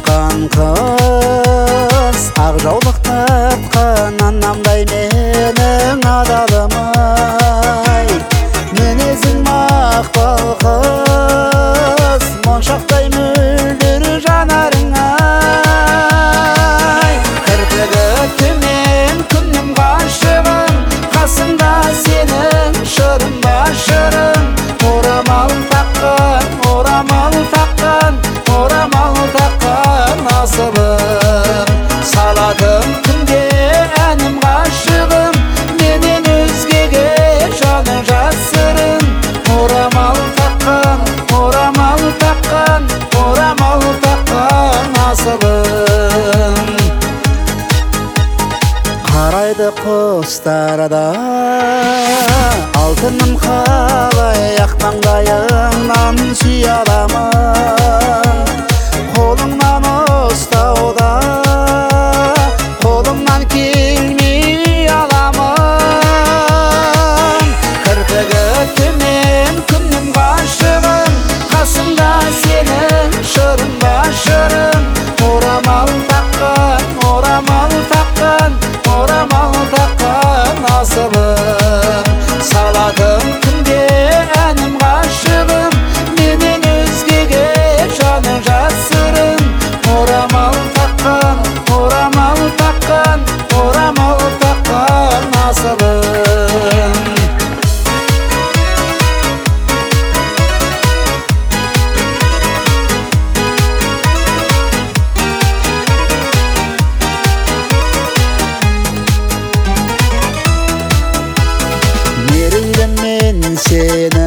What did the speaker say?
тапқан қыз, ақ жаулық тартқан анамдай менің адалым-ай. Мінезің мақпал қыз, моншақтай мөлдір жанарың-ай. Кірпігі төмен күннің ғашығым, қасымда сенің шырың ба шырың. Орамал таққан, орамал таққан, орамал таққан асылым. Саладым күнде әнім ғашығым, менен өзгеге жаны жасырын. Орамал таққан, орамал таққан, орамал таққан асылым. Қарайды құстар да, алтыным қалай ақ маңдайыңнан сүйе аламын. Қолыңнан ұстауда қолымнан келмей аламын. Кірпігі төмен күннің ғашығым, қасымда сенің шырың ба шырың. Орамал таққан, орамал таққан, орамал таққан асылым. Саладым күнде әнім ғашығым, менен өзгеге жаны жасырын. Орамал таққан, орамал таққан, орамал таққан асылым. Мерейлім мен сені